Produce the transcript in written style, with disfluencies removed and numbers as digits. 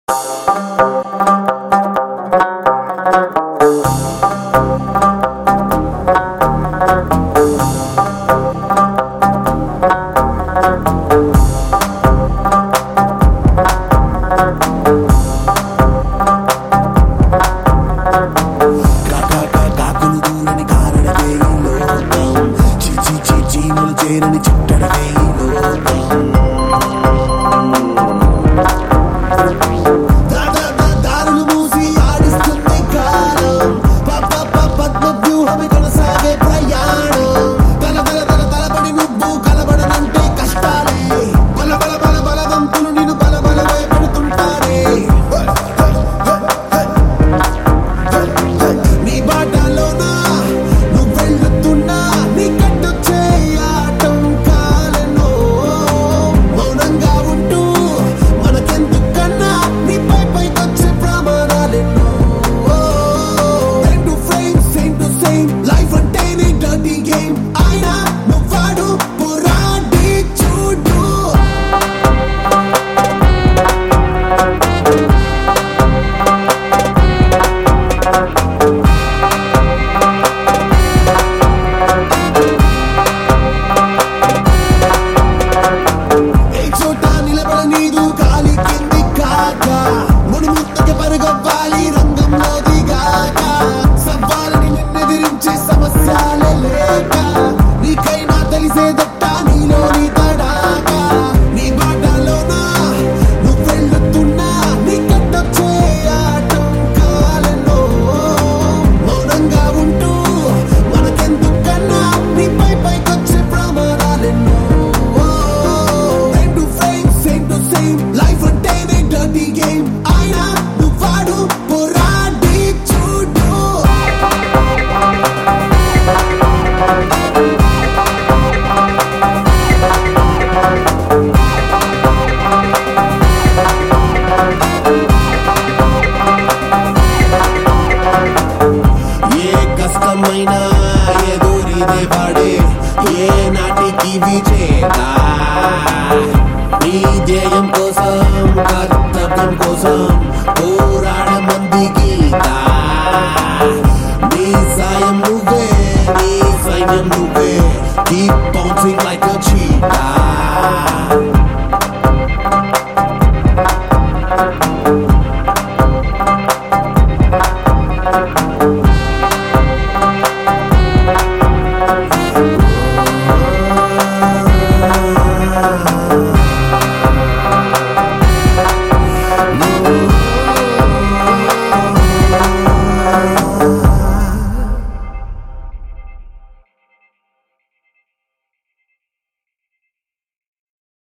చేరని చిట్టడమే దారులు మూసి ఆడిస్తుంది కాలం పద్మ వ్యూహమి కొనసాగే ప్రయాణం తలపడి నువ్వు కలబడనంటే కష్టాలే బలవంతులు నిన్ను బలవే పెడుతుంటారే నీ బాటలోనా నువ్వు వెళ్తున్నా నీ కట్టు చేయాటం కాలెన్నో మౌనంగా ఉంటూ మనకెందుకన్నా నీ పైకొచ్చే ప్రమాణాలెన్నో సేమ్ టు సేమ్ లైఫ్ అంటేనే డర్టీ గేమ్ అయినా నువ్వాడు పోరాడి చూడు నీదు గాలి కింది కాక మునుముత్తకి పరుగవ్వాలి రంగంలో దిగాక సవ్వాలని నిన్నెదిరించే సమస్యలే లేక నీకైనా తెలిసేదట్ట నీలోని తడాక నీ బాటలోనా నువ్వు వెళ్తున్నా నీ కట్టొచ్చే ఆటం కాలెన్నో మౌనంగా ఉంటూ మనకెందుకన్నా నీ పైకొచ్చే ప్రమాణాలెన్నో లైఫ్ అంటేనే డర్టీ గేమ్ అయినా నువ్వాడు పోరాడి చూడు ఏ కష్టమైనా ఎదురిదే పాడే ఏ నాటికి విజేత నీ ధ్యేయం కోసం